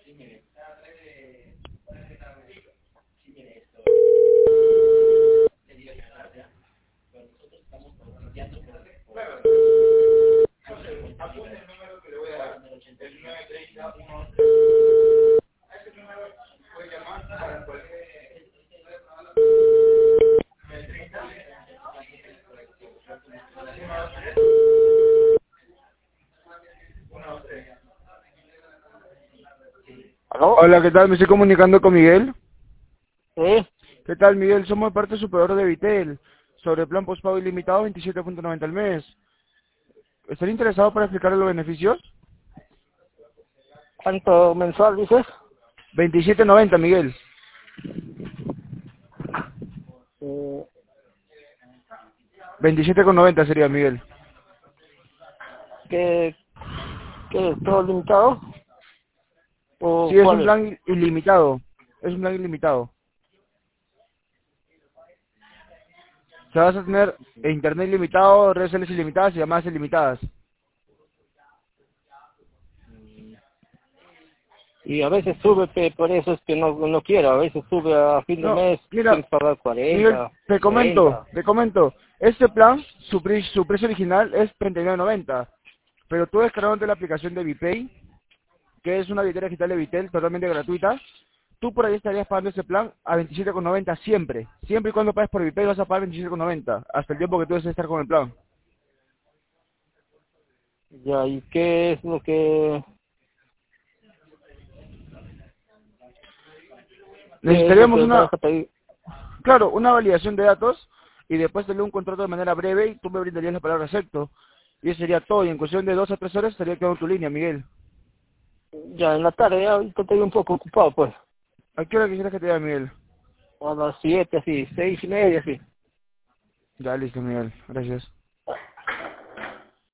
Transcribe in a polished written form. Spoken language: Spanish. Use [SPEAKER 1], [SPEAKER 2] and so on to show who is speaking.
[SPEAKER 1] ¿Aló?
[SPEAKER 2] Hola, ¿qué tal? Me estoy comunicando con Miguel.
[SPEAKER 1] Sí,
[SPEAKER 2] ¿Qué tal, Miguel? Somos de parte superior de Vitel, sobre el plan postpago ilimitado 27.90 al mes. ¿Están interesados para explicarle los beneficios?
[SPEAKER 1] ¿cuánto mensual dices?
[SPEAKER 2] 27.90, Miguel.
[SPEAKER 1] Eh,
[SPEAKER 2] 27.90 sería, Miguel.
[SPEAKER 1] ¿qué, ¿Qué es todo limitado? ¿O
[SPEAKER 2] Sí, es un
[SPEAKER 1] cuál es?
[SPEAKER 2] plan ilimitado. Es un plan ilimitado. O sea, vas a tener internet ilimitado, redes sociales ilimitadas y llamadas ilimitadas.
[SPEAKER 1] Y a veces sube, por eso es que no quiero, a veces sube a fin de
[SPEAKER 2] No,
[SPEAKER 1] mes,
[SPEAKER 2] mira,
[SPEAKER 1] tienes que pagar
[SPEAKER 2] Miguel,
[SPEAKER 1] 40,
[SPEAKER 2] te comento,
[SPEAKER 1] 30.
[SPEAKER 2] te comento. Este plan, su precio original es 39.90. Pero tú descargándote la aplicación de ViPay, que es una billetera digital de Vitel totalmente gratuita, tú por ahí estarías pagando ese plan a 27.90 siempre. Siempre y cuando pagues por ViPay vas a pagar 27.90 hasta el tiempo que tú desees estar con el plan.
[SPEAKER 1] Ya, ¿y qué es lo que,
[SPEAKER 2] Necesitaríamos
[SPEAKER 1] me
[SPEAKER 2] una,
[SPEAKER 1] vas a pedir?
[SPEAKER 2] claro, una validación de datos y después te leo un contrato de manera breve y tú me brindarías la palabra acepto. Y eso sería todo. Y en cuestión de 2 a 3 horas estaría quedando tu línea, Miguel.
[SPEAKER 1] Ya en la tarde, ya ahorita estoy un poco ocupado, pues.
[SPEAKER 2] ¿A qué hora quisieras que te diga, Miguel?
[SPEAKER 1] A las 7, así, 6:30, así.
[SPEAKER 2] Ya, listo, Miguel. Gracias.